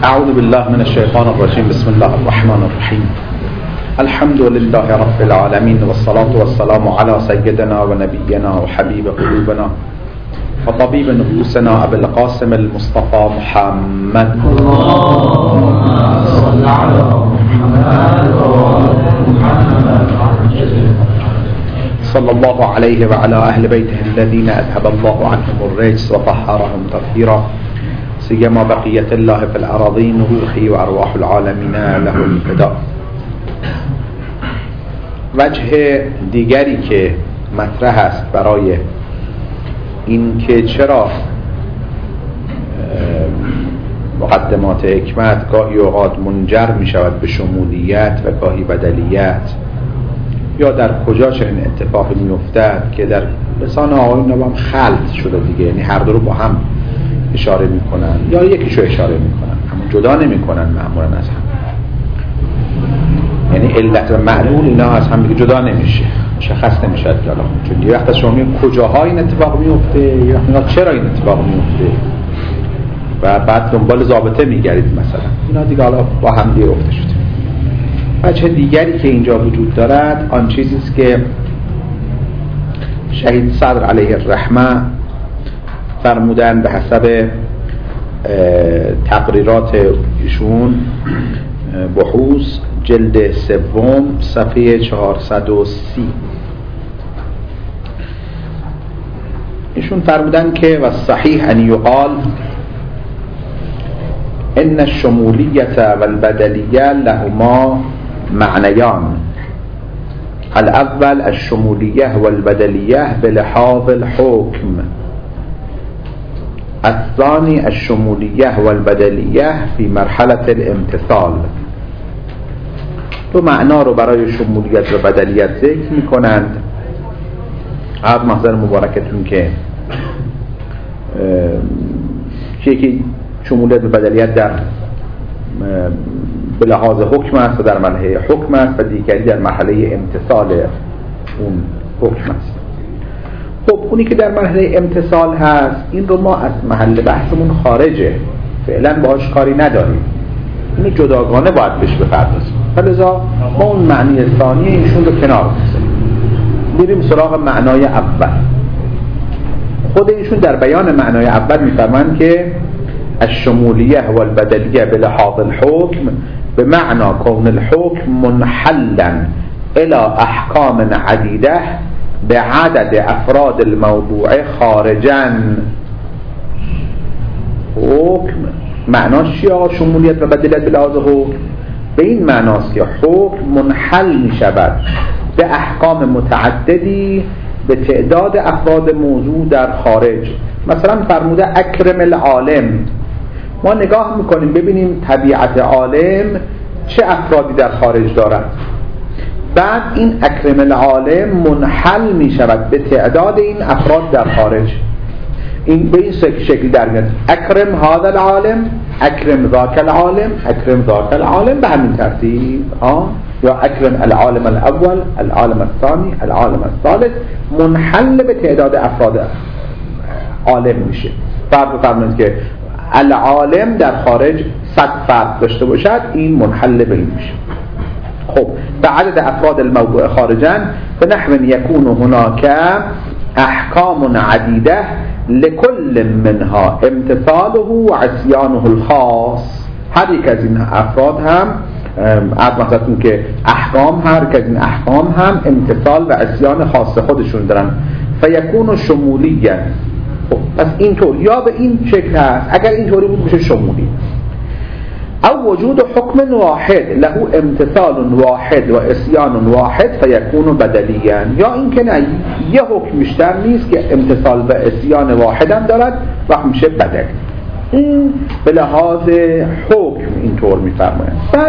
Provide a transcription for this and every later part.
أعوذ بالله من الشيطان الرجيم. بسم الله الرحمن الرحيم. الحمد لله رب العالمين، والصلاة والسلام على سيدنا ونبينا وحبيب قلوبنا وطبيب نفوسنا أبي القاسم المصطفى محمد. اللهم صل على محمد صلى الله عليه وعلى أهل بيته الذين أذهب الله عنهم الرجس وطهرهم تطهيرا، سيما بقية الله في الأراضين، روحي وأرواح العالمين له الفداء. وجه دیگری که مطرح است برای این که چرا مقدمات حکمت گاهی اوقات منجر می شود به شمولیت و گاهی بدلیت، یا در کجا چنین اتفاقی می افتد که در لسان آقایون هم خلط شده دیگه، یعنی هر دو رو با هم اشاره می کنن یا یکیشو اشاره می کنن اما جدا نمی کنن معمولا از هم، یعنی علت و معلول اینا از هم دیگه جدا نمیشه، مشخص نمیشه جدا، چون یه وقت شما میگید کجاها این اتفاق میفته، یه وقت چرا این اتفاق میفته و بعد دنبال ضابطه میگردید مثلا، اینا دیگه حالا با هم دیگه افته شده. وجه دیگری که اینجا وجود دارد آن چیزی است که شهید صدر علیه الرحمه فرمودن به حسب تقریرات ایشون، بحوث جلد سوم صفحه 430. ایشون فرمودن که و صحیح ان یقال ان الشمولیت و البدلیه لهما معنیان. الاول الشمولیه والبدلیه بلحاظ الحكم، الثاني الشمولیه والبدلیه في مرحله الامتثال. دو معنا رو برای شمولیت و بدلیت ذکر می کنند. عرض محضر مبارکتون که یکی شمولیت و بدلیت در به لحاظ حکم است و در مرحله حکم است و دیگری در مرحله امتثال اون حکم است. خب اونی که در مرحله امتثال هست این رو ما از محل بحثمون خارجه، فعلا باهاش کاری نداریم، اینو جداگانه باید بهش بپردازیم. فلذا ما اون معنی ثانی ایشون رو کنار بگذاریم، بریم سراغ معنای اول. خود ایشون در بیان معنای اول میفرمایند که الشمولیه و البدلیه بلحاظ الحکم بمعنى كون الحكم منحلا الى احكام عديده بعدد افراد الموضوع خارجا. حکم معناش چیه؟ شمولیت و بدلیت بلحاظ حکم به این معناست که حکم منحل می شود به احکام متعددی به تعداد افراد موضوع در خارج. مثلا فرموده اکرم العالم، ما نگاه میکنیم ببینیم طبیعت عالم چه افرادی در خارج دارد، بعد این اکرم العالم منحل می شود به تعداد این افراد در خارج. این به این شکل در میاد اکرم هذا العالم، اکرم ذاک العالم، اکرم ذاک العالم، به همین ترتیب یا اکرم العالم الاول، العالم الثانی، العالم الثالث، منحل به تعداد افراد عالم میشه. فرض فرمایید که العالم در خارج 100 فرد داشته باشد، این منحل به این میشه. خب به عدد افراد الموضوع خارجا به نحو یکون هناک احکام عدیده لكل منها امتثاله و عصیانه الخاص. هر یک از این افراد هم مثلا که احکام، هر یک از این احکام هم امتثال و عصیان خاص خودشون دارن. فیکون شمولیه. خب پس اینطور یا به این شکل هست، اگر اینطوری بود میشه شمولی. او وجود حکم واحد له امتثال واحد و عصیان واحد فیکون بدلیاً، یا این که نه یه حکم بیشتر نیست که امتثال و عصیان واحد هم دارد و میشه بدلی. این به لحاظ حکم اینطور میفرمایند. بعد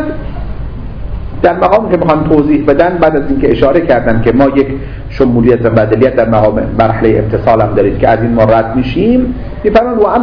در مقام که میخوان توضیح بدن، بعد از اینکه اشاره کردن که ما یک شمولیت و بدلیت در مقام مرحله امتثال هم دارید که از این ما رد میشیم، میفرمایند و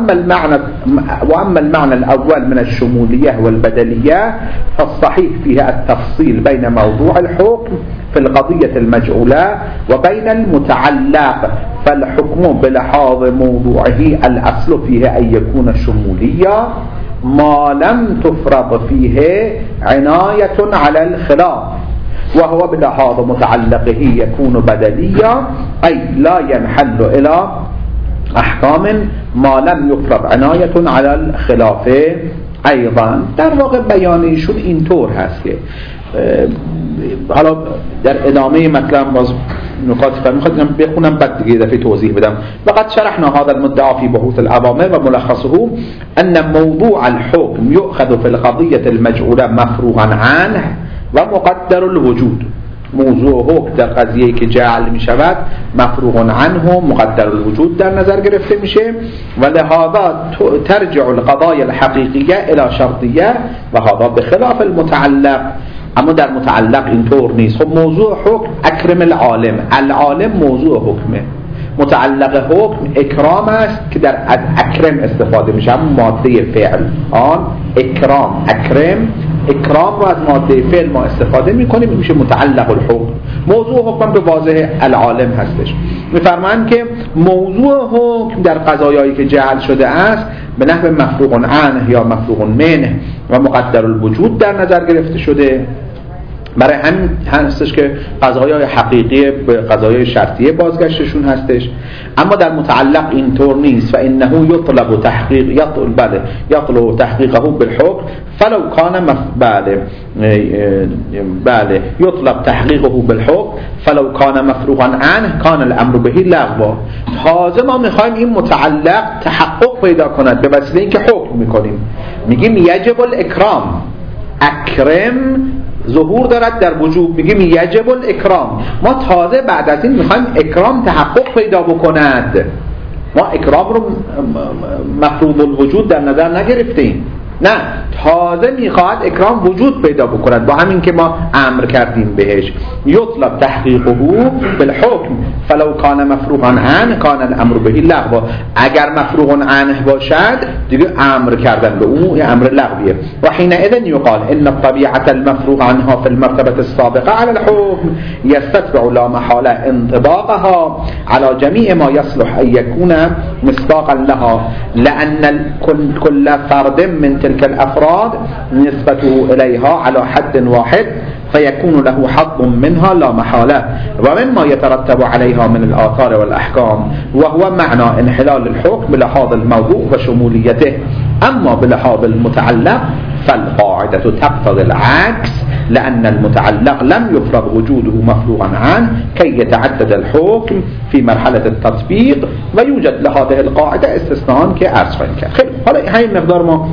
اما المعنى الاول من الشمولیه والبدلیه فالصحيح فيها التفصيل بين موضوع الحكم في القضية المجعولة وبين المتعلق، فالحكم بلحاظ موضوعه الأصل فيه أن يكون شموليا ما لم تفرض فيه عناية على الخلاف وهو بلحاظ متعلقه يكون بدليا أي لا ينحل إلى أحكام ما لم يفرض عناية على الخلاف. ایضا در واقع بیانیشون اینطور هست که حالا در ادامه مطلب باز نکات فهم میخواد بخونم بعد دیگه دفعه توضیح بدم. وقد شرحنا هذا المدعى في بحوث الأوامر وملخصه أن موضوع الحكم يؤخذ في القضية المجعولة مفروغا عنه ومقدر الوجود. موضوع حکم در قضیه‌ای که جعل می شود مفروغ عنه مقدر الوجود در نظر گرفته میشه و لهذا ترجع القضايا الحقيقية الى شرطية و هذا بخلاف المتعلق. اما در متعلق اینطور نیست. خب موضوع حکم اکرم العالم موضوع حکمه، متعلق حکم اکرام است که در از اکرم استفاده میشه، همون ماده فعل آن اکرام اکرام رو از ماده فعل ما استفاده میکنیم میشه متعلق الحکم. موضوع حکم به واضح العالم هستش. میفرمایند که موضوع حکم در قضایایی که جعل شده است به نحو مفروغ عنه یا مفروغ منه و مقدر الوجود در نظر گرفته شده. برای همین هستش که قضایای حقیقی به قضایای شرطیه بازگشتشون هستش. اما در متعلق اینطور نیست. و انه یطلب تحقیقه بالحکم فلو کان یطلب تحقیقه بالحکم فلو کان مفروغا عنه کان الامر به لغوا. تازه ما میخوایم این متعلق تحقق پیدا کند به وسیله اینکه حکم میکنیم، میگیم یجب الاکرام، اکرم ظهور دارد در وجوب، میگیم یجب الاکرام. ما تازه بعد از این میخوایم اکرام تحقق پیدا بکند. ما اکرام رو مفروض الوجود در نظر نگرفتیم، نه تازه میخواد اکرام وجود پیدا بکند با همین که ما امر کردیم بهش. یطلب تحقیقه بالحکم فلو کان مفروغا عنه کان الامر به لغوا. اگر مفروغ عنه باشد دیگه امر کردن به اون یه امر لغویه. و حینئذ یقال ان الطبیعه المفروغ عنها في المرتبه السابقه على الحكم يستتبع لا محاله انطباقها على جميع ما يصلح ان يكون مصداقا لها لان كل فرد من تلك الافراد نسبته اليها على حد واحد فيكون له حظ منها لا محالة ومما يترتب عليها من الآثار والأحكام وهو معنى انحلال الحكم بلحاظ الموضوع وشموليته. أما بلحاظ المتعلق فالقاعدة تقتضي العكس لأن المتعلق لم يفرض وجوده مفروغا عنه كي يتعدد الحكم في مرحلة التطبيق ويوجد لهذه القاعدة استثناء كأرز خواهیم. خیلی حالا همین مقدار ما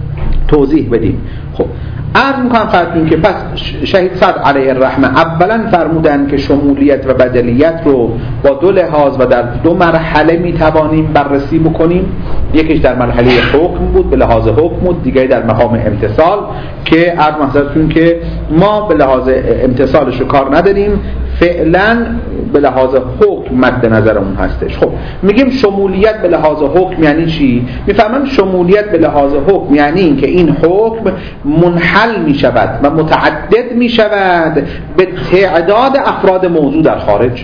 توضیح بدیم. خب عرض میکنم فرمودن که پس شهید صدر علیه الرحمه اولا فرمودن که شمولیت و بدلیت رو با دو لحاظ و در دو مرحله میتوانیم بررسی بکنیم. یکیش در مرحله حکم بود به لحاظ حکم بود، دیگری در مقام امتثال که عرض محضرتون که ما به لحاظ امتثالش رو کار نداریم، فعلا به لحاظ حکم مد نظرمون هستش. خب میگیم شمولیت به لحاظ حکم یعنی چی؟ میفهمم شمولیت به لحاظ حکم یعنی این که این حکم منحل می شود و متعدد می شود به تعداد افراد موضوع در خارج.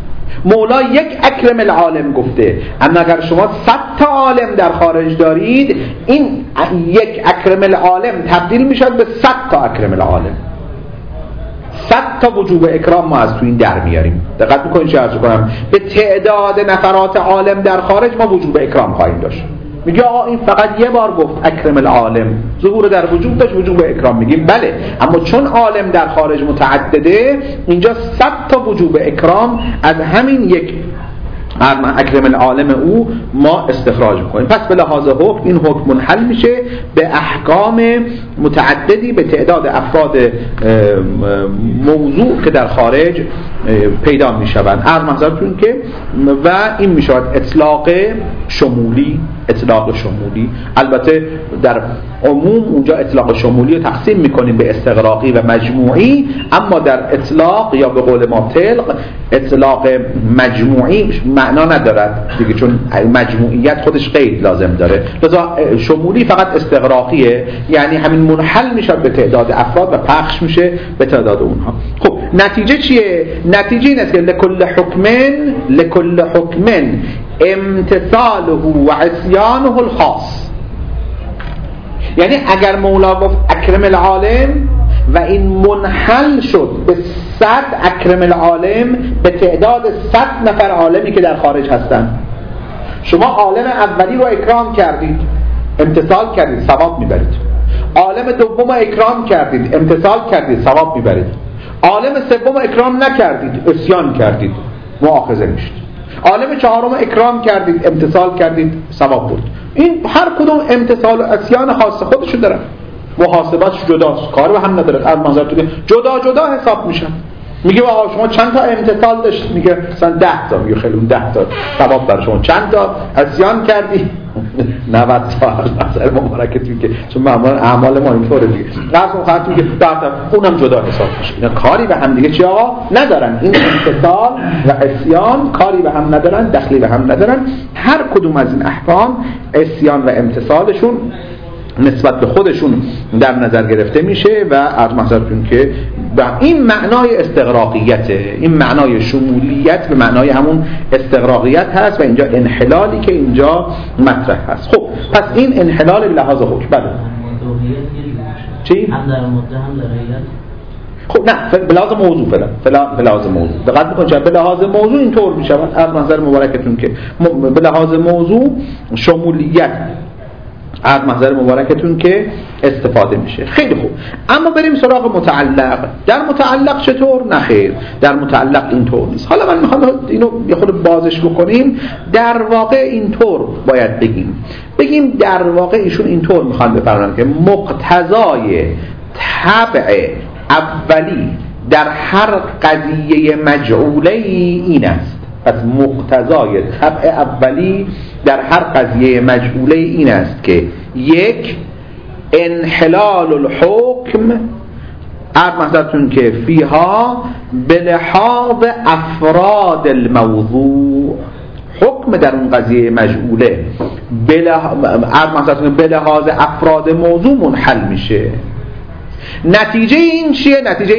مولا یک اکرم العالم گفته، اما اگر شما 100 تا عالم در خارج دارید این یک اکرم العالم تبدیل می شود به 100 تا اکرم العالم. 100 تا وجوب اکرام ما از تو این در میاریم. دقت میکنید چه عرض کنم؟ به تعداد نفرات عالم در خارج ما وجوب اکرام خواهیم داشت. میگه آقا این فقط یه بار گفت اکرم العالم، ظهور در وجوب داشت، وجوب اکرام. میگیم بله، اما چون عالم در خارج متعدده اینجا 100 تا وجوب اکرام از همین یک اکرم العالم او ما استخراج میکنیم. پس به لحاظ حکم این حکم منحل میشه به احکام متعددی به تعداد افراد موضوع که در خارج پیدا میشوند. عرض محضرتون که و این میشود اطلاق شمولی. البته در عموم اونجا اطلاق شمولی رو تقسیم میکنیم به استغراقی و مجموعی، اما در اطلاق یا به قول ما طلق اطلاق مجموعی معنا ندارد دیگه، چون مجموعیت خودش قید لازم داره. لذا شمولی فقط استغراقیه، یعنی همین منحل میشه به تعداد افراد و پخش میشه به تعداد اونها. خب نتیجه چیه؟ نتیجه این است که لکل حکم امتثاله و عصیانه الخاص. یعنی اگر مولا گفت اکرم العالم و این منحل شد به 100 اکرم العالم، به تعداد 100 نفر عالمی که در خارج هستند، شما عالم اولی رو اکرام کردید، امتثال کردید، ثواب میبرید. عالم دوم اکرام کردید، امتثال کردید، ثواب میبرید. عالم سوم اکرام نکردید، عصیان کردید، مؤاخذه میشید. عالم چهارم اکرام کردید، امتثال کردید، ثواب برد. این هر کدوم امتثال و عصیان خاص خودشو داره، محاسباتش جداست، کار به هم نداره. از منظرتون جدا جدا حساب میشن. میگه آقا شما چند تا امتثال داشتید؟ میگه مثلا 10 تا. میگه خیلی اون 10 تا ثواب برای شما. چند تا عصیان کردی؟ 90 تا. نظر مبارکتون که چون معمولا اعمال ما اینطوره دیگه. قسم خاطر میگه 10 تا، اونم جدا حساب میشه. اینا کاری به هم دیگه چی آقا ندارن. این امتثال و عصیان کاری به هم ندارن، دخلی به هم ندارن. هر کدوم از این احکام عصیان و امتثالشون نسبت به خودشون در نظر گرفته میشه و از منظرتون که این معنای استغراقیته، این معنای شمولیت به معنای همون استغراقیت هست و اینجا انحلالی که اینجا مطرح هست. خب پس این انحلال به لحاظ حکم. بله چی؟ هم در مدة هم در هیئت. خب نه به لحاظ موضوع به لحاظ موضوع دقت بکنید. به لحاظ موضوع اینطور میشه از منظر مبارکتون که به لحاظ موضوع شمولیت از محضر مبارکتون که استفاده میشه. خیلی خوب. اما بریم سراغ متعلق. در متعلق چطور؟ نخیر، در متعلق اینطور نیست. حالا من میخوام اینو یه خود بازش بکنیم. در واقع اینطور باید بگیم در واقع ایشون اینطور میخوان بفرمایند که مقتضای طبع اولی در هر قضیه مجعوله این است. پس مقتضای طبع اولی در هر قضیه مجعوله این است که یک، انحلال الحکم مثلتون که فیها به لحاظ افراد الموضوع، حکم در اون قضیه مجعوله به لحاظ افراد موضوع منحل میشه. نتیجه این چیه؟ نتیجه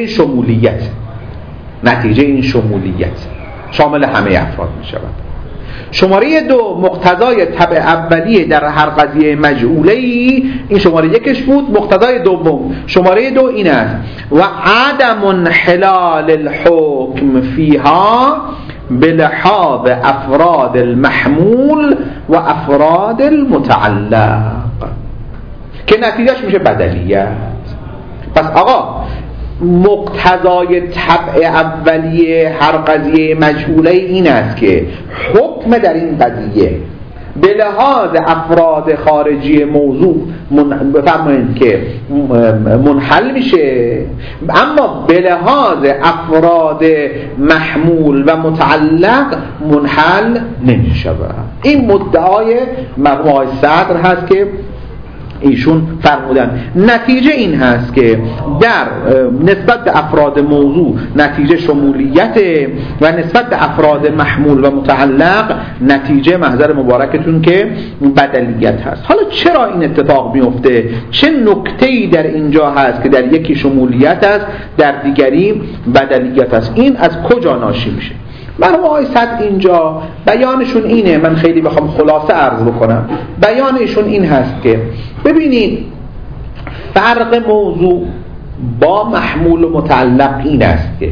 این شمولیت شامل همه افراد می شود. شماره 2 مقتضای طبع اولیه در هر قضیه مجعوله ای، این شماره 1 بود. مقتضای دوم شماره 2 این است و عدم انحلال الحکم فیها به لحاظ افراد المحمول و افراد المتعلق که نتیجهش میشه بدلیت. پس آقا مقتضای طبع اولیه هر قضیه مجهوله این است که حکم در این قضیه به لحاظ افراد خارجی موضوع بفرمایید که منحل میشه، اما به لحاظ افراد محمول و متعلق منحل نمیشه. این مدعای مرحوم آقای صدر هست که ایشون فرمودن نتیجه این هست که در نسبت به افراد موضوع نتیجه شمولیت و نسبت به افراد محمول و متعلق نتیجه محضر مبارکتون که بدلیت هست. حالا چرا این اتفاق میفته؟ چه نکته‌ای در اینجا هست که در یکی شمولیت است در دیگری بدلیت است؟ این از کجا ناشی میشه؟ مرحوم آقای صدر اینجا بیانشون اینه، من خیلی بخوام خلاصه عرض بکنم، بیانشون این هست که ببینید فرق موضوع با محمول و متعلق این است که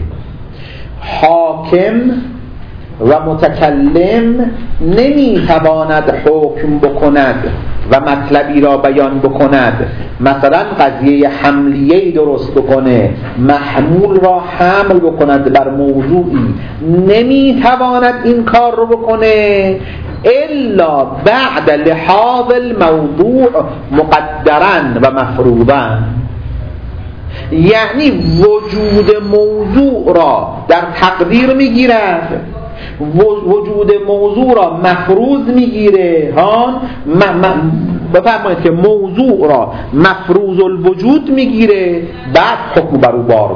حاکم و متکلم نمیتواند حکم بکند و مطلبی را بیان بکند، مثلا قضیه حملیه‌ای درست بکنه، محمول را حمل بکند بر موضوعی، نمیتواند این کار رو بکنه الا بعد لحاظ الموضوع مقدرا و مفروضا. یعنی وجود موضوع را در تقدیر میگیرد، وجود موضوع را مفروض میگیره. بفرمایید که موضوع را مفروض الوجود میگیره، بعد حکم بر او بار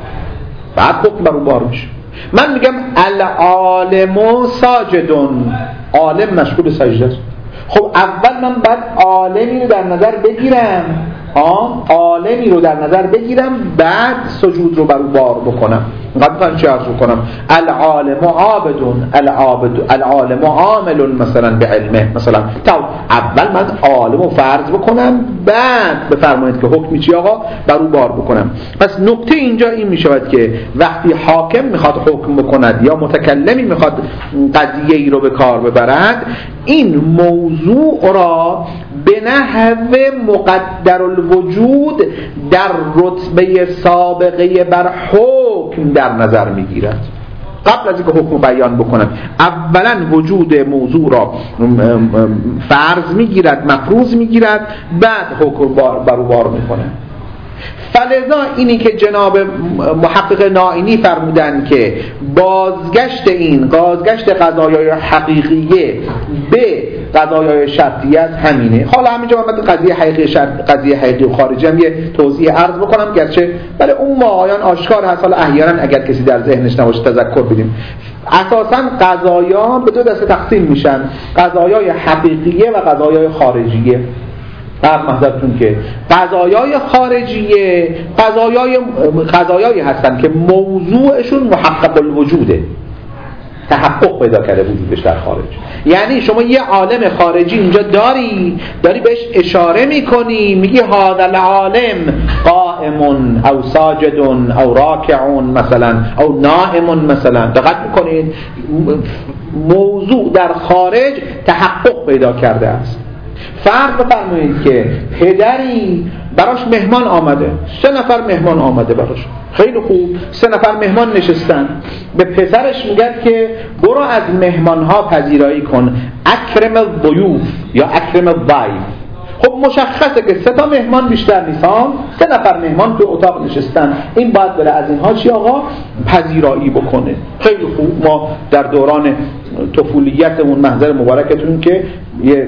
میشه. من میگم العالم ساجدون، عالم مشغول سجده است. خب اول من بعد عالمی رو در نظر بگیرم عالمی رو در نظر بگیرم بعد سجود رو بر او بار بکنم. قبلا چه عرض کنم؟ العالم عابدون، العالم عامل مثلا به علمه، مثلا اول من عالم رو فرض بکنم بعد بفرمایید که حکمی چی آقا بر او بار بکنم. پس نکته اینجا این میشود که وقتی حاکم میخواد حکم بکند یا متکلمی میخواد قضیه ای رو به کار ببرد، این موضوع را به نحو مقدر الوجود در رتبه سابقه بر حکم در نظر میگیرد. قبل از اینکه حکم بیان بکنم اولا وجود موضوع را فرض میگیرد، مفروض میگیرد، بعد حکم بر او بار میکنه. فلذا اینی که جناب محقق نائینی فرمودن که بازگشت قضایای حقیقیه به قضایای شرطیه همینه. حالا همینجا من قضیه حقیقی و خارجی هم یه توضیح عرض بکنم، گرچه برای اون ماهایان آشکار هست، حالا احیانا اگر کسی در ذهنش نباشه تذکر بدیم. اساساً قضایا به دو دسته تقسیم میشن، قضایای حقیقیه و قضایای خارجیه. محضرتون که قضایای خارجیه قضایایی هستن که موضوعشون محقق الوجوده، تحقق پیدا کرده وجودش در خارج. یعنی شما یه عالم خارجی اینجا داری بهش اشاره میکنی، میگی هذا العالم قائم او ساجد او راکع مثلا او نائم مثلا. دقت میکنید موضوع در خارج تحقق پیدا کرده است. فرض بفرمایید که پدری براش مهمان آمده، 3 نفر مهمان آمده براش، خیلی خوب، 3 نفر مهمان نشستن، به پسرش میگه که برو از مهمانها پذیرایی کن، اکرم الضیوف یا اکرم الضیف. خب مشخصه که 3 تا مهمان بیشتر نیستن، 3 نفر مهمان تو اتاق نشستن، این باید بره از اینها چی آقا پذیرایی بکنه. خیلی خوب، ما در دوران طفولیتمون محضر مبارکتون که یه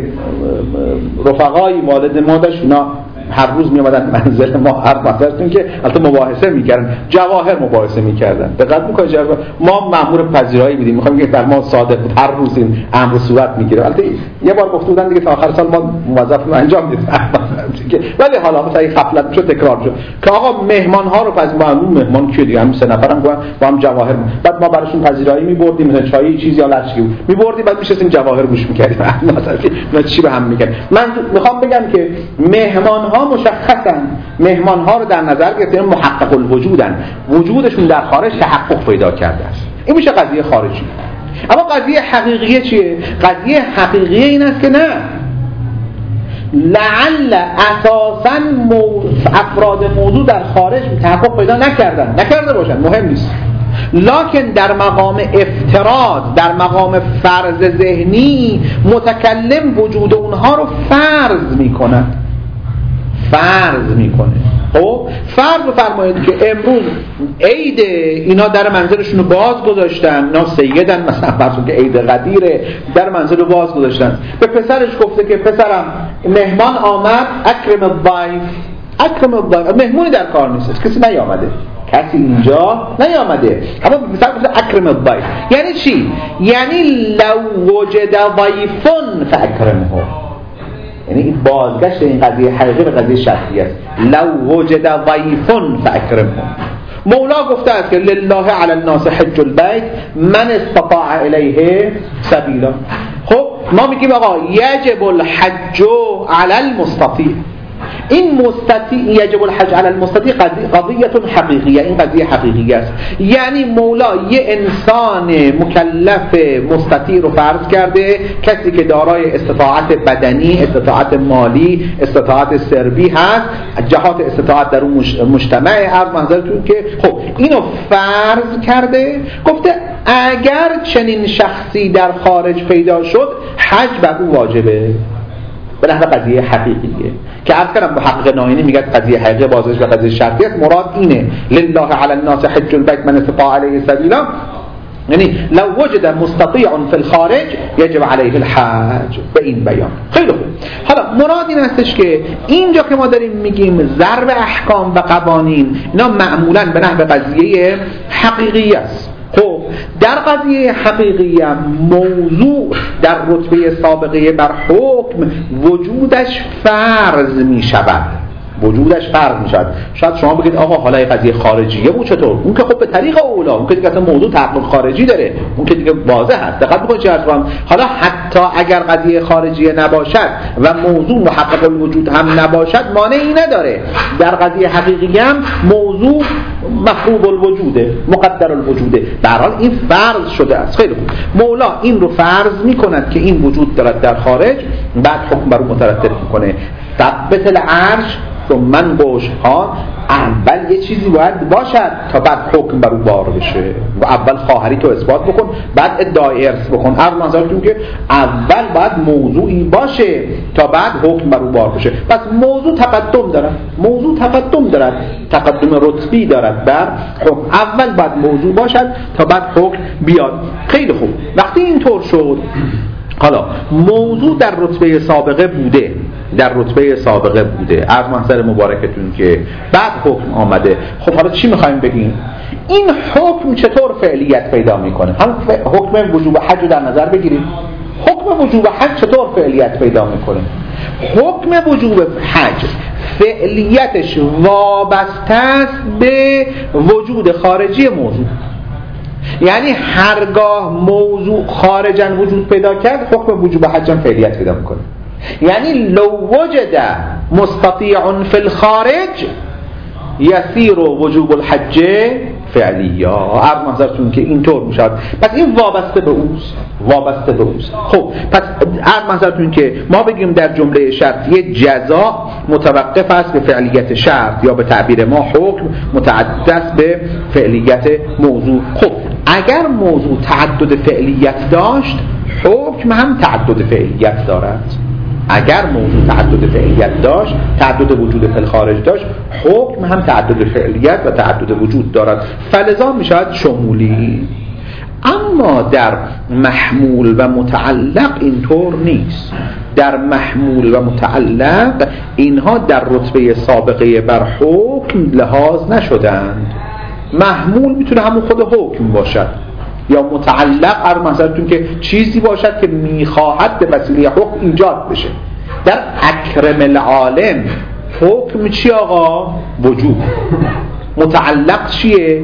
رفقایی والد ما داشت، اونا هر روز می اومدن منزل ما، هر محضرتون که البته مباحثه میکردن، جواهر مباحثه میکردن. دقت میکنید ما مأمور پذیرایی بودیم، میخوایم که در ما صادق بود، هر روز این امر صورت میگیره. البته یه بار گفته بودن دیگه تا آخر سال ما موظفیم انجام بدیم، ولی حالا مثلا این غفلت شد تکرار شد که آقا مهمان ها رو مهمان کیه دیگه، همین 3 نفرم با هم جواهر، بعد ما براشون پذیرایی میبردیم، مثلا چای چیزی یا لچکی میبردیم، بعد میشستیم جواهر گوش میکردیم مثلا چی به هم میگن. من میخوام بگم که مهمان ها مشخصن، مهمان ها رو در نظر گرفتیم محقق الوجودن، وجودشون در خارج تحقق پیدا کرده است. این میشه قضیه خارجی. اما قضیه حقیقیه چیه؟ قضیه حقیقیه این است که نه، لعل اساساً افراد موضوع در خارج تحقق پیدا نکرده باشن، مهم نیست، لکن در مقام افتراض، در مقام فرض ذهنی متکلم وجود اونها رو فرض میکنه. خب فرض بفرمایید که امروز عید اینا در منزلشون رو باز گذاشتن، اینا سیدن مثلا، فرض که عید قدیره، در منزل رو باز گذاشتن، به پسرش گفته که پسرم مهمان آمد، اکرم الضیف، مهمونی در کار نیست، کسی نیامده، کسی اینجا نیامده، اما مثلا گفته اکرم الضیف. یعنی چی؟ یعنی لو وجد ضیفون فاکرمه. یعنی این بازگشت این قضیه حقیقی به قضیه شرطی است. لو وجد ضیفون فاکرمه. مولا گفته است که لله علی الناس حج البیت من استطاع الیه سبیلا. خب ما میگیم آقا یجب الحج علی المستطیع. این مستطیع، یجب الحج علی المستطیع، قضیه حقیقیه، این قضیه حقیقی است. یعنی مولا یه انسان مکلف مستطیع رو فرض کرده، کسی که دارای استطاعت بدنی، استطاعت مالی، استطاعت سربی هست، جهات استطاعت در اون مجتمع عرض منظرتون که خب اینو فرض کرده، گفته اگر چنین شخصی در خارج پیدا شد حج بر او واجبه. به نحو قضیه حقیقیه که عرض کردم محقق نائینی میگه قضیه حقیقی بازش و قضیه شرطی است. مراد اینه لله علی الناس حج البیت من استطاع علیه سبیلا، یعنی لو وجد مستطیع فی الخارج یجب علیه الحج، به این بیان. خیلی خوب، حالا مراد این استش که اینجا که ما داریم میگیم ضرب احکام و قوانین، اینا معمولا به نحو قضیه حقیقی است. خب در قضیه حقیقی موضوع در رتبه سابقه بر حکم وجودش فرض می شود، وجودش فرض میشد. شاید شما بگید آقا حالا این قضیه خارجیه بود چطور؟ اون که خب به طریق اولا، اون که دیگه اصلا موضوع تحقق خارجی داره، اون که دیگه واضح هست. دقت بکنید چه حرفم. حالا حتی اگر قضیه خارجیه نباشد و موضوع محقق الوجود هم نباشد مانعی نداره. در قضیه حقیقی هم موضوع مفروض الوجوده، مقدر الوجوده. در حال این فرض شده است. خیلی خوب. مولا این رو فرض میکند که این وجود دارد در خارج، بعد حکم بر اون مترتب میکنه. ثبت العرش من ها اول یه چیزی باید باشد تا بعد حکم بر اون بار بشه. و اول خواهری تو اثبات بکن، بعد ادعای ارث بکن. هر منظورتون که اول باید موضوعی باشه تا بعد حکم بر اون بار بشه. پس موضوع تقدم دارد، تقدم رتبی دارد بر حکم. اول باید موضوع باشد تا بعد حکم بیاد. خیلی خوب. وقتی اینطور شد، حالا موضوع در رتبه سابقه بوده، عرض محضر مبارکتون که بعد حکم آمده. خب حالا چی میخوایم بگیم؟ این حکم چطور فعلیت پیدا میکنه؟ هم حکم وجوب حج در نظر بگیریم. حکم وجوب حج چطور فعلیت پیدا میکنه؟ حکم وجوب حج فعلیتش وابسته است به وجود خارجی موضوع. یعنی هرگاه موضوع خارجاً وجود پیدا کرد، حکم وجوب حج فعلیت پیدا میکنه. یعنی لو وجد مستطیع فی الخارج یسیر وجوب الحج فعلیا. عرض محضرتون که اینطور میشد. پس این وابسته به اوست. خب پس عرض محضرتون که ما بگیم در جمله شرطیه جزا متوقف است به فعلیت شرط، یا به تعبیر ما حکم متعدد است به فعلیت موضوع. خب اگر موضوع تعدد فعلیت داشت، حکم هم تعدد فعلیت دارد. اگر موضوع تعدد فعلیت داشت، تعدد وجود فی الخارج داشت، حکم هم تعدد فعلیت و تعدد وجود دارد. فلذا میشود شمولی. اما در محمول و متعلق اینطور نیست. در محمول و متعلق اینها در رتبه سابقه بر حکم لحاظ نشدند. محمول میتونه همون خود حکم باشد، یا متعلق هر مثلا که چیزی باشد که میخواهد به وسیله حکم ایجاد بشه. در اکرم العالم حکم چی آقا؟ وجود. متعلق چیه؟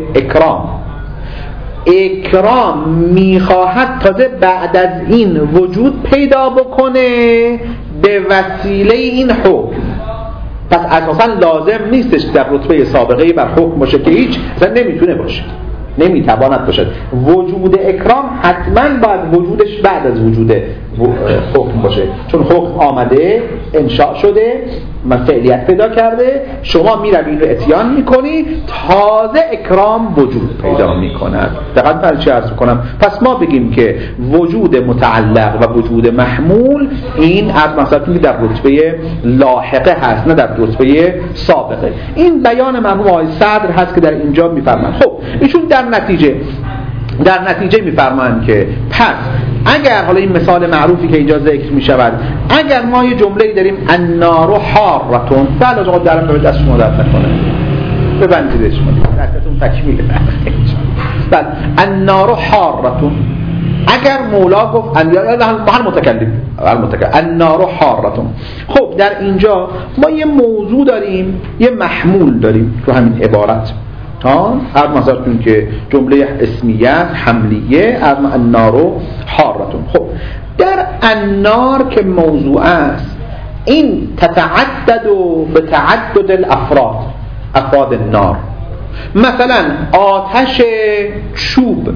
اکرام میخواهد تازه بعد از این وجود پیدا بکنه به وسیله این حکم. پس اساسا لازم نیستش در رتبه سابقه بر حکم باشه که هیچ اصلا نمیتونه باشه، نمیتواند باشد. وجود اکرام حتما باید وجودش بعد از وجود حکم باشه، چون حکم آمده، انشاء شده، فعلیت پیدا کرده، شما میروی این رو اتیان میکنی، تازه اکرام وجود پیدا میکند. دقیقاً پرچه عرض کنم. پس ما بگیم که وجود متعلق و وجود محمول این از مثلا در رتبه لاحقه هست، نه در رتبه سابقه. این بیان مرحوم آقای صدر هست که در اینجا میفرمایند. خب ایشون در نتیجه میفرمایند که پس اگر حالا این مثال معروفی که اینجا ذکر می شود، اگر ما یه جمله‌ای داریم النار حارتون، بله آقا درم به دست شما درد نکنه، ببندیدش کنید دستتون تکمیله. بله النار حارتون، اگر مولا گفت هر متکلم النار حارتون، خب در اینجا ما یه موضوع داریم، یه محمول داریم تو همین عبارت. هر مثالتون که جمله اسمیت حملیه از النار حارتون. خب در النار که موضوع است، این تتعدد به تعدد افراد النار. مثلا آتش چوب،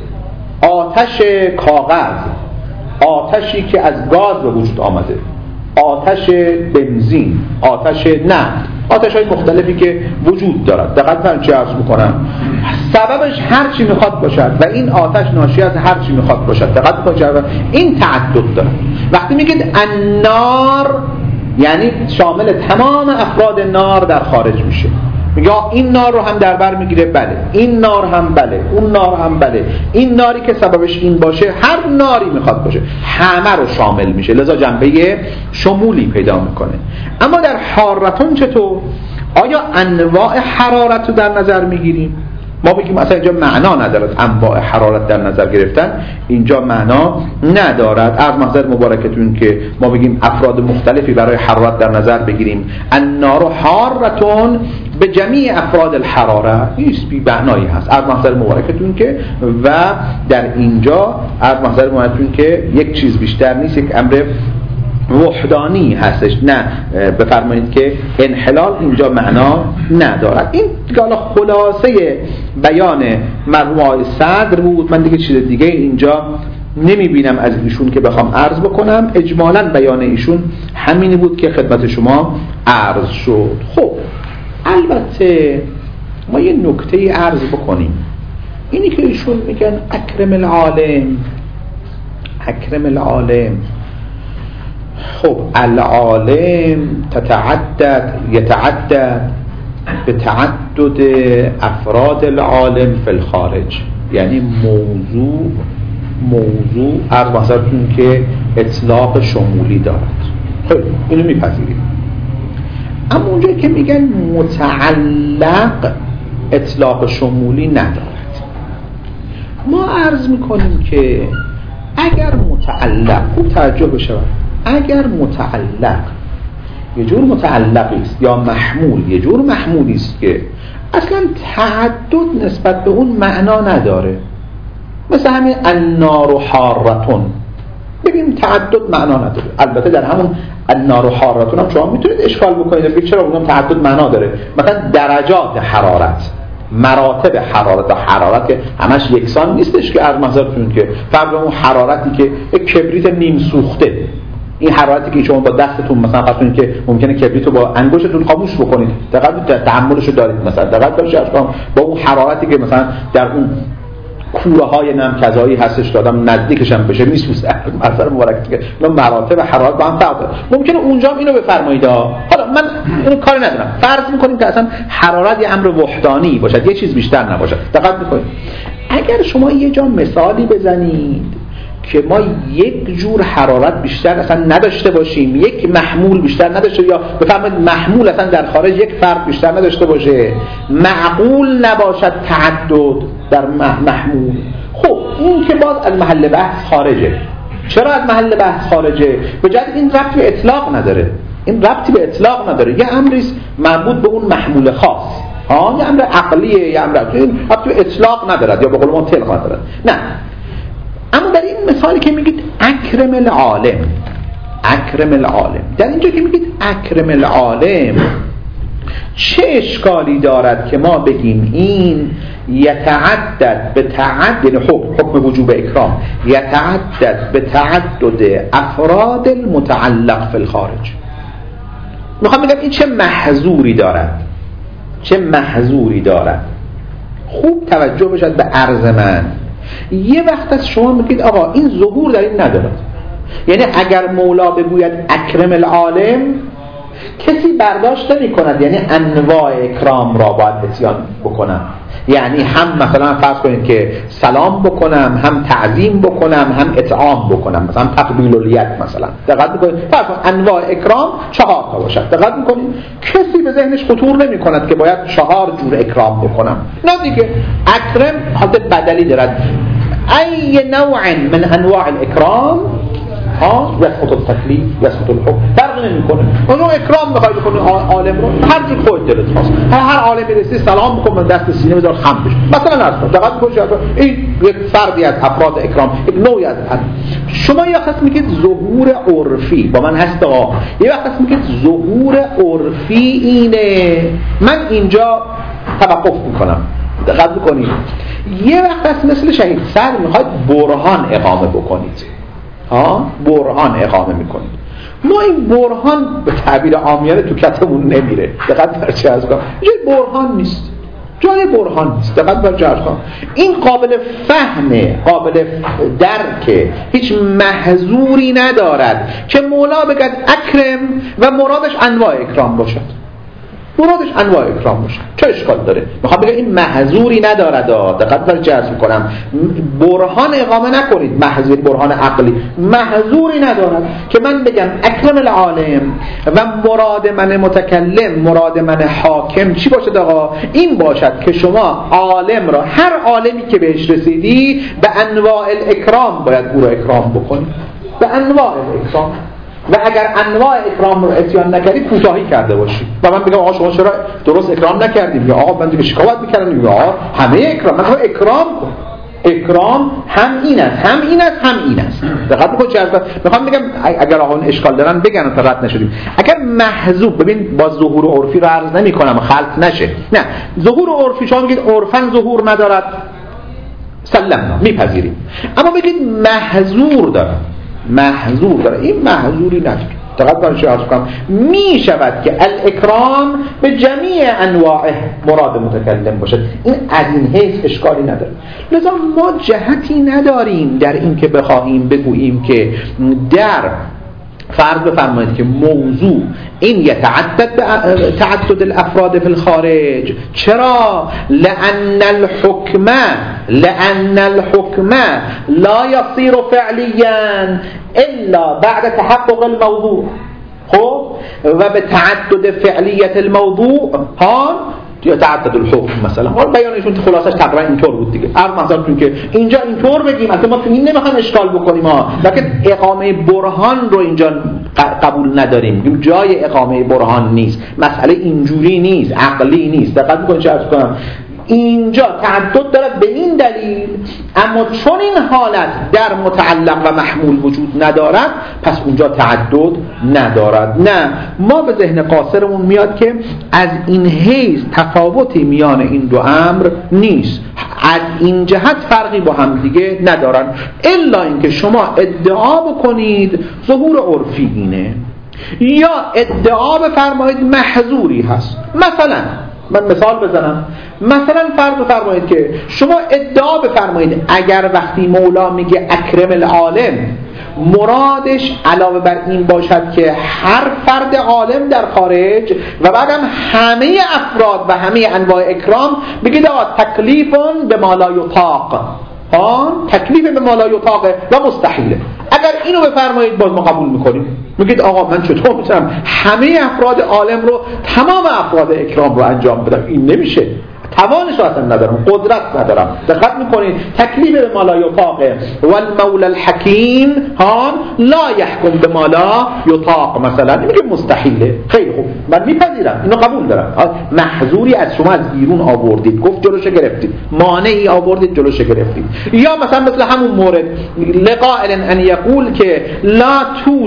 آتش کاغذ، آتشی که از گاز به وجود آمده، آتش بنزین، آتش نفت، آتش‌های مختلفی که وجود دارد. دقیقاً چه عرض می‌کنم؟ سببش هر چی می‌خواد باشد و این آتش ناشی از هر چی می‌خواد باشد. دقیقاً این تعدد داره. وقتی میگید النار یعنی شامل تمام افراد نار در خارج میشه. یا این نار رو هم در بر میگیره، بله این نار هم بله، اون نار هم بله، این ناری که سببش این باشه، هر ناری میخواد باشه، همه رو شامل میشه، لذا جنبه شمولی پیدا میکنه. اما در حارتون چطور؟ آیا انواع حرارت رو در نظر میگیریم؟ ما بگیم اصلا اینجا معنا ندارد انواع حرارت در نظر گرفتن، اینجا معنا ندارد. از محضر مبارکتون که ما بگیم افراد مختلفی برای حرارت در نظر بگیریم، النار حارتون به جمیع افراد الحراره، نیست بی معنایی هست. از محضر مبارکتون که و در اینجا از محضر مبارکتون که یک چیز بیشتر نیست، یک امر وحدانی هستش. نه بفرمایید که انحلال اینجا معنا ندارد. این حالا خلاصه بیان مرحوم آقای صدر بود. من دیگه چیز دیگه اینجا نمیبینم از ایشون که بخوام عرض بکنم. اجمالاً بیان ایشون همینی بود که خدمت شما عرض شد. خب البته ما یه نکته عرض بکنیم، اینی که ایشون میگن اکرم العالم، اکرم العالم. خب العالم يتعدد به تعدد افراد العالم فی الخارج، یعنی موضوع از بحثتون که اطلاق شمولی دارد. خب اینو میپذیریم. اما اونجایی که میگن متعلق اطلاق شمولی ندارد، ما عرض میکنیم که اگر متعلق، خوب توجه بشود، اگر متعلق یه جور متعلقی است یا محمول یه جور محمولی است که اصلا تعدد نسبت به اون معنا نداره، مثل همین النار حارتون، بگیم تعدد معنا نداره. البته در همون النار حارتون هم شما میتونید اشکال بکنید بگید چرا اونم تعدد معنا داره. مثلا درجات حرارت، مراتب حرارت و حرارت که همش یکسان نیستش که از منظرتون که فرض اون حرارتی که یک کبریت نیم سوخته، این حرارتی که شما با دستتون مثلا فرض که ممکنه کبریت رو با انگشتتون خاموش بکنید، دقیقاً تحملش رو دارید، مثلا دقیقاً داشته با اون حرارتی که مثلا در اون کوره های نمکزایی هستش دادم نزدیکش هم بشه میسوزه، مثلا مبارک که اینا مراتب حرارت با هم فرق داره. ممکنه اونجا اینو بفرمایید. حالا من اینو کاری ندارم، فرض می‌کنیم که اصلا حرارت یه امر وحدانی باشد، یه چیز بیشتر نباشد. دقت می‌کنید اگر شما یه جا مثالی بزنید که ما یک جور حرارت بیشتر اصلا نداشته باشیم، یک محمول بیشتر نداشته، یا بفرمایید محمول اصلا در خارج یک فرد بیشتر نداشته باشه، معقول نباشد تعدد در محمول، خب این که باز از محل بحث خارجه. چرا از محل بحث خارجه؟ به جهت این ربطی به اطلاق نداره، این ربطی به اطلاق نداره، یه امریست مربوط به اون محمول خاص، یه امر عقلیه، یه امر ربطی به اطلاق ندارد یا به قول ما طلق ندارد. نه، اما در این مثالی که میگید اکرم العالم، اکرم العالم، در اینجا که میگید اکرم العالم، چه اشکالی دارد که ما بگیم این یتعدد به تعدد حکم وجوب اکرام یتعدد به تعدد افراد المتعلق فی الخارج؟ میخوام بگم این چه محظوری دارد، چه محظوری دارد. خوب توجه بشد به عرض من. یه وقت از شما میگید آقا این ظهور در این ندارد، یعنی اگر مولا بگوید اکرم العالم کسی برداشت نمی کند یعنی انواع اکرام را باید اتیان بکنم، یعنی هم مثلا فرض کنید که سلام بکنم، هم تعظیم بکنم، هم اطعام بکنم، مثلا تقبیل الید مثلا. دقت میکنید فرض کنید انواع اکرام 4 تا باشد، دقت میکنید کسی به ذهنش خطور نمی کند که باید 4 جور اکرام بکنم. نه دیگه، اکرم حالت بدلی دارد، ای نوع من انواع الاکرام یسقط التکلیف یسقط الحکم، فرق نمیکنه. اونو اکرام بخوای بکنی عالم رو هر جور خودت دلت خواست، هر عالم برسی سلام بکن، دست سینه بذار خم بشه مثلا. اصلا دقت بکنید این یک فردی از افراد اکرام، یک نوعی از شما یه وقت میگید ظهور عرفی با من هست، یه وقت میگید ظهور عرفی اینه، من اینجا توقف میکنم. دقت بکنید یه وقت مثل شهید صدر میخواید برهان اقامه بکنید، برهان اقامه میکنید. ما این برهان به تعبیر عامیانه تو کتمون نمیره. دقت بر چه از کنم جای برهان نیست، جای برهان نیست. دقت بر چه از کنم این قابل فهمه، قابل درکه، هیچ محظوری ندارد که مولا بگد اکرم و مرادش انواع اکرام باشد. مرادش انواع اکرام باشه. چه اشکال داره؟ میخوام بگم این محظوری ندارد. دقت بر جذب میکنم، برهان اقامه نکنید، محظور برهان عقلی محظوری ندارد که من بگم اکرم العالم و مراد من متکلم، مراد من حاکم چی باشد آقا؟ این باشد که شما عالم را، هر عالمی که بهش رسیدی، به انواع الاکرام باید او را اکرام بکنید، به انواع الاکرام. و اگر انواع اکرام رو اتیان نکردید کوتاهی کرده باشید. و من بگم آقا شما چرا درست اکرام نکردید؟ یا آقا من دیگه شکایت می‌کردم. یا آقا همه اکرام، من اکرام کن. اکرام هم این است، هم این است، هم این است. دقت بکنید چه میخوام بگم. اگر آقا اشکال دارن بگن تا رد نشدیم. اگر محذوب، ببین با ظهور عرفی رو عرض نمی‌کنم خلط نشه. نه، ظهور عرفی شما میگید عرفاً ظهور ندارد، سلمنا میپذیریم. اما بگید محظور داره، محظور داره، این محظوری نداره. دقت کنید چه عرض کنم. می شود که الاکرام به جمیع انواعه مراد متکلم باشد، این از این حیث اشکالی نداره. لذا ما جهتی نداریم در این که بخواهیم بگوییم که در فرض بفرمایید که موضوع این یتعدد تعدد الافراد فی الخارج. چرا؟ لأن الحكم لا يصير فعليا الا بعد تحقق الموضوع. خب و به تعدد فعلیت الموضوع ها یا تعدد الحكم مثلا. حالا بیانشون خلاصش تقریبا اینطور بود دیگه. مثلا که اینجا اینطور بگیم، البته ما این نمیخوایم اشکال بکنیم ها، لکن اقامه برهان رو اینجا قبول نداریم، میگیم جای اقامه برهان نیست، مسئله اینجوری نیست، عقلی نیست. دقت بکنید چه عرض کنم. اینجا تعدد دارد به این دلیل، اما چون این حالت در متعلق و محمول وجود ندارد پس اونجا تعدد ندارد. نه، ما به ذهن قاصرمون میاد که از این حیث تفاوتی میان این دو امر نیست، از این جهت فرقی با هم دیگه ندارن، الا اینکه شما ادعا بکنید ظهور عرفی اینه، یا ادعا بفرمایید محظوری هست. مثلا من مثال بزنم، مثلا فرض بفرمایید که شما ادعا بفرمایید اگر وقتی مولا میگه اکرم العالم مرادش علاوه بر این باشد که هر فرد عالم در خارج و بعدم همه افراد و همه انواع اکرام، بگید تکلیفون به ما لا یطاق، تکلیف به ما لا یطاق و مستحیله. اگر اینو بفرمایید باز ما قبول میکنیم، میگید آقا من چطور میتونم همه افراد عالم رو، تمام افراد اکرام رو انجام بدم؟ این نمیشه، توانش اصلا ندارم، قدرت ندارم. دقت میکنید تکلیف به ما لا یطاق و المولى الحکیم لا یحکم به ما لا یطاق مثلا، میگه مستحیله. خیلی خوب، من میپذیرم، اینو قبول دارم. محظوری از شما از بیرون آوردید، گفت جلوش گرفتید، مانعی آوردید جلوش گرفتید. یا مثلا مثل همون مورد لقائل ان یقول که لا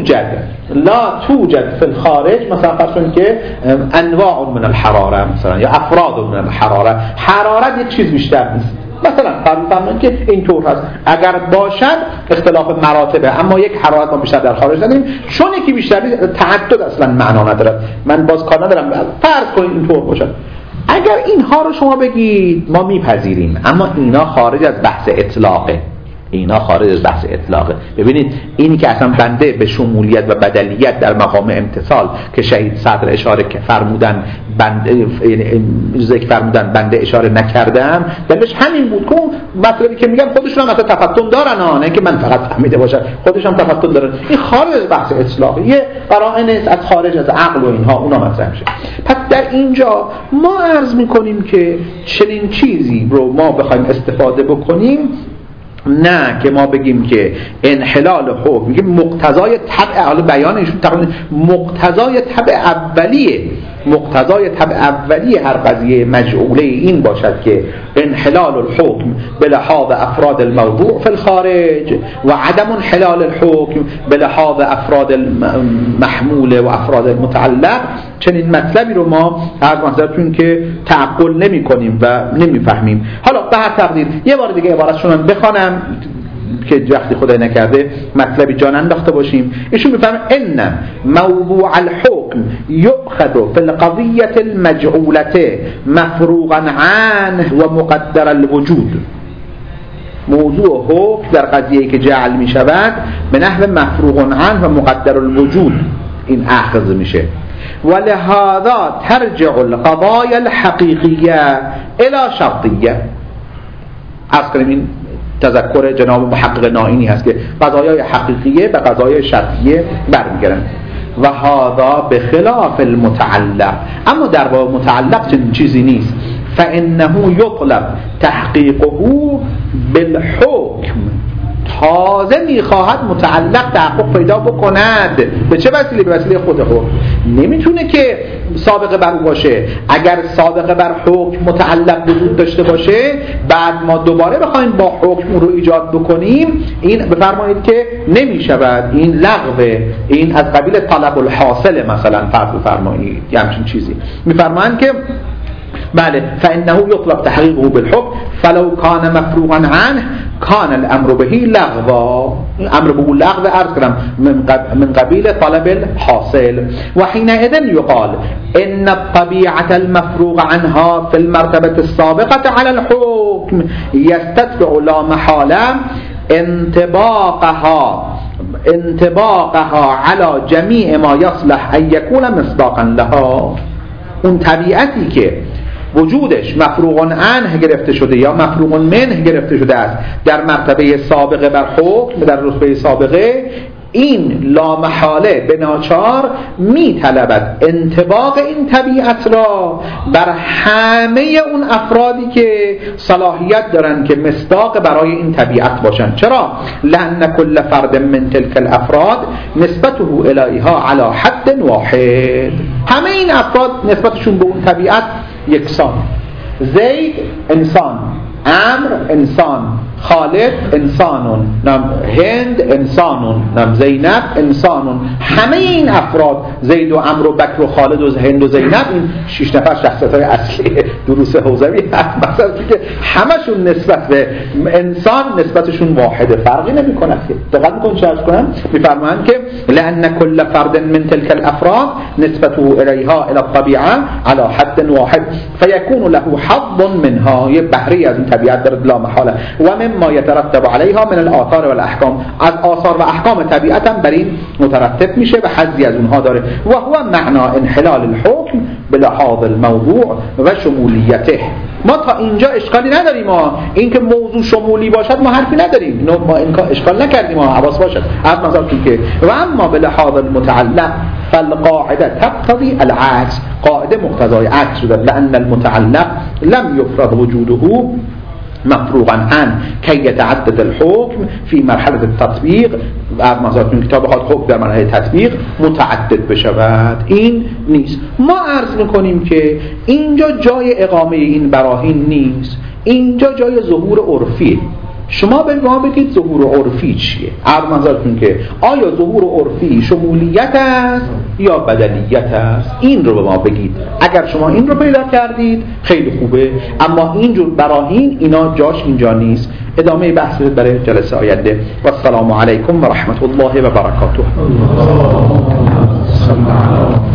توجد فی الخارج، مثلا فرض که انواع من الحراره مثلا، یا افراد من الحراره، حرارت یک چیز بیشتر نیست مثلا، فرض که اینطور هست. اگر باشد اختلاف مراتبه، اما یک حرارت ما بیشتر در خارج نداریم، چون یکی بیشتر نیست تعدد اصلا معنا نداره. من باز کار ندارم، فرض کنید اینطور باشد. اگر اینها رو شما بگید ما میپذیریم، اما اینا خارج از بحث اطلاقه، اینا خارج از بحث اطلاقه. ببینید اینی که اصلا بنده به شمولیت و بدلیت در مقام امتصال که شهید صدر اشاره که فرمودن، بنده ذکر فرمودن بنده اشاره نکردم، دلش همین بود که مطلبی که میگم خودشون هم مثلا تفتن دارن، نه که من فقط فهمیده باشم، خودشون هم تفتن دارن. این خارج از بحث اطلاقه، یه قرائن از خارج از عقل و اینها اونا مطرح میشه. پس در اینجا ما عرض میکنیم که چنین چیزی رو ما بخوایم استفاده بکنیم، نه که ما بگیم که انحلال حکم، میگیم مقتضای طبع، حالا بیانشون تقریبا مقتضای طبع اولیه هر قضیه مجعوله این باشد که انحلال الحکم به لحاظ افراد الموضوع فی الخارج و عدم انحلال الحکم به لحاظ افراد المحمول و افراد المتعلق. چنین مطلبی رو ما از منظرتون که تعقل نمی کنیم و نمی فهمیم. حالا به هر تقدیر یه بار دیگه عبارتشون رو بخوانم که وقتی خدای نکرده مطلبی جان انداخته باشیم. ایشون میفهمه ان موضوع الحکم یؤخذ فی القضیه المجعوله مفروغا عنه و مقدر الوجود. موضوع حکم در قضیه‌ای که جعل می شود به نحو مفروغ عنه و مقدر الوجود این اخذ میشه. ولهذا ترجع القضايا الحقيقية الى شرطية. عرض کنیم این تذکر جناب محقق نائینی هست که قضایای حقیقیه به قضایای شرطیه برمیگردن. و هذا بخلاف المتعلق، اما در باب متعلق چنین چیزی نیست. فانه یطلب تحقیقه بالحکم، تازه میخواهد متعلق تحقق پیدا بکند. به چه وسیله؟ به وسیله خود حکم. نمیتونه که سابقه بر او باشه. اگر سابقه بر حکم متعلق وجود داشته باشه، بعد ما دوباره بخوایم با حکم رو ایجاد بکنیم، این بفرمایید که نمیشود، این لغوه، این از قبیل طلب الحاصل مثلا فرض بفرمایید یا همچین چیزی. میفرمایند که بله فانه یطلب تحقیقه بالحکم فلو کان مفروغا عنه کان الامر به لغوا، امر به لغو عرض کردم من قبیل طلب الحاصل. و حینئذ یقال ان الطبیعه المفروغ عنها في المرتبه السابقه على الحكم يستتبع لا محاله انطباقها على جميع ما يصلح ان يكون مصداقا لها. اون طبیعتی که وجودش مفروغ عنه گرفته شده یا مفروغ منه گرفته شده است در مرتبه سابقه بر حکم، در رتبه سابقه، این لامحاله به ناچار میطلبد انطباق این طبیعت را بر همه اون افرادی که صلاحیت دارن که مصداق برای این طبیعت باشن. چرا؟ لأن كل فرد من تلك الافراد نسبته الیها على حد واحد. همه این افراد نسبتشون به اون طبیعت یکسان. زید انسان، عمرو انسان، خالد انسانون، هند انسانون، زینب انسانون. همه این افراد، زید و عمرو و بکر و خالد و هند و زینب، این 6 نفر شخصیت‌های اصلی دروس حوزوی هست مثلا که همشون نسبت به انسان نسبتشون واحده، فرقی نمی‌کنه. دقت می‌کنید چه عرض کنم؟ می‌فرمایند که لأن كل فرد من تلك الافراد نسبته الیها الى الطبیعه على حد واحد فيكون له حظ منها، یه بهره از این طبیعت داره بلا محاله. و ما يترتب عليها من الآثار والاحکام، از آثار و احکام طبیعت هم بر این مترتب میشه و حظی از اونها داره. و هو معنا انحلال الحکم بلحاظ الموضوع و شمولیته. ما تا اینجا اشکالی نداریم، ما اینکه موضوع شمولی باشد ما حرفی نداریم، ما این اشکال نکردیم، ما حواس باشد از نظر که و اما بلحاظ المتعلق فالقاعده تقتضي العكس، قاعده مقتضای عکس شده. لأن المتعلق لم يفرض وجوده مفروغا عنه كي يتعدد الحكم في مرحله التطبيق و مثلا کتاب حکم در مرحله تطبیق متعدد بشود. این نیست. ما عرض میکنیم که اینجا جای اقامه این براهین نیست، اینجا جای ظهور عرفیه. شما به ما بگید ظهور عرفی چیه؟ عرض منظورتون که آیا ظهور عرفی شمولیت است یا بدلیت است؟ این رو به ما بگید. اگر شما این رو پیدا کردید خیلی خوبه، اما اینجور براهین اینا جاش اینجا نیست. ادامه بحث برای جلسه آینده. و السلام علیکم و رحمت الله و برکاته.